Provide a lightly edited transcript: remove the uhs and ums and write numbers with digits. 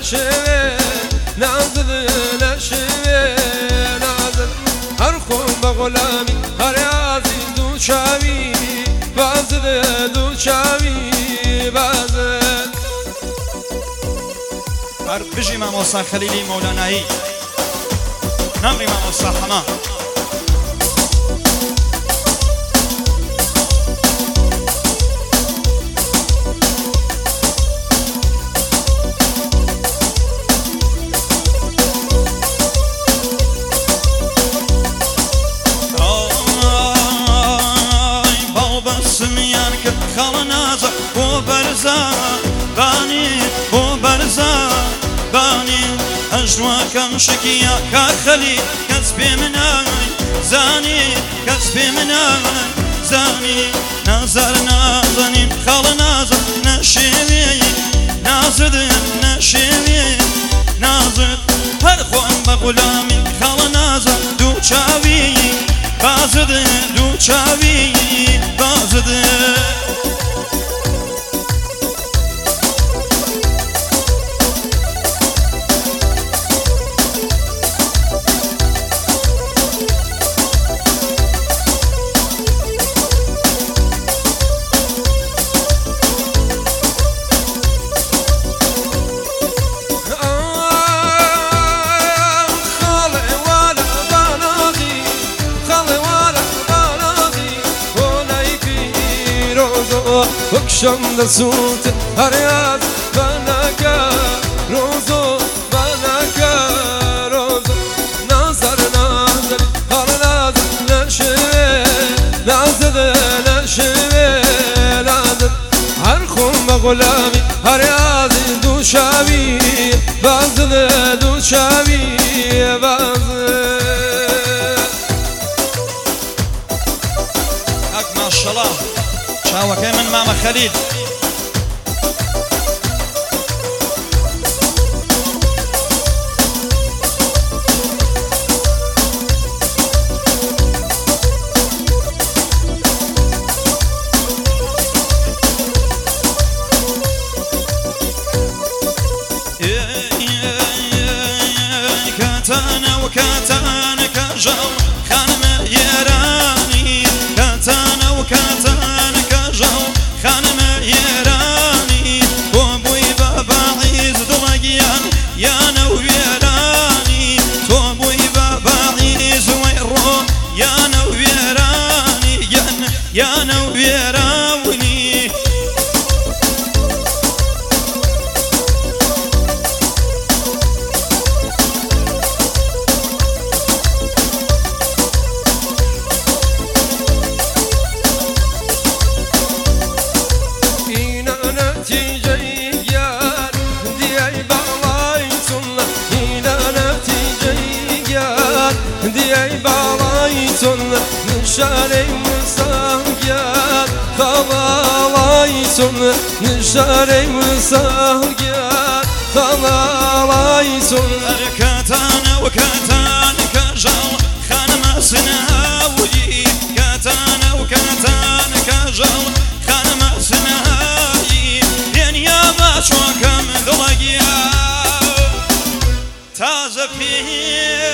نشوه نازل نشوه نازل هر خون بغلامی هر عزی دو چاوی بازل دو چاوی بازل هر بجی مامۆستا خەلیلی مەولانایی نامری مامۆستا حەما سمیان کرد خاڵە نازە بۆ بەرزە بانی بۆ بەرزە بانی ئەژواکەم شکیە کاخەلی کەس پێ منای زانی کەس پێ منای زانی نازار نازەنیم خاڵە نازە نەشێوێی نازدن نەشێوێ نازت هەر خۆم بە غولامی خاڵە نازە دوو چاوی بازدن دوو چاوی بازدن وكشم دسوت هريات بناكا روزو بناكا روزو ناصر ناصر هر ناصر نشوي ناصر نشوي ناصر هر خون بغلامي هر عازي دو شاوي بازل دو شاوي بازل هاك ما شاء الله شاوەکەی من مامە خەلیل کاتانە و کاتانە کەژاو خانمە ئێرانی کاتانە و کاتانە کەژاو خانمە ئێرانی بۆ بووی بە باعیز دڵەگیان یانە و وێرانی تۆ بووی بە باعیز وەی ڕۆ یانە و وێرانی یانە و وێراونی نشاري مساقيات طلالايسون نشاري مساقيات طلالايسون كاتانا وكاتانا كجاو خانم سنهاوي كاتانا وكاتانا كجاو خانم سنهاوي بين يا باشوكم دلقيا تازه فيه